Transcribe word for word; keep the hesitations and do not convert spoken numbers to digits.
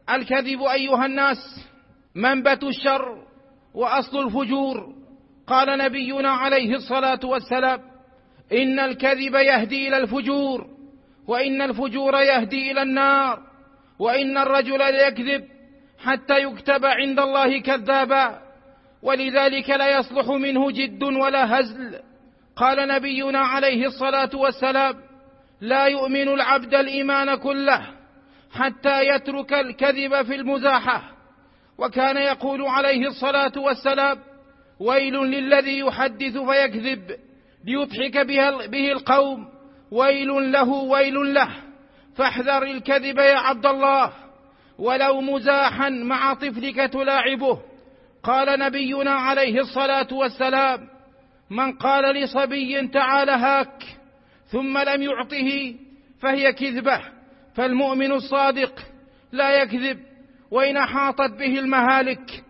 الكذب أيها الناس منبت الشر وأصل الفجور. قال نبينا عليه الصلاة والسلام: إن الكذب يهدي إلى الفجور، وإن الفجور يهدي إلى النار، وإن الرجل ليكذب حتى يكتب عند الله كذابا، ولذلك لا يصلح منه جد ولا هزل. قال نبينا عليه الصلاة والسلام: لا يؤمن العبد الإيمان كله حتى يترك الكذب في المزاحة. وكان يقول عليه الصلاة والسلام: ويل للذي يحدث فيكذب ليضحك به القوم، ويل له ويل له. فاحذر الكذب يا عبد الله، ولو مزاحا مع طفلك تلاعبه. قال نبينا عليه الصلاة والسلام: من قال لصبي تعال هاك ثم لم يعطه فهي كذبة. فالمؤمن الصادق لا يكذب وإن حاطت به المهالك.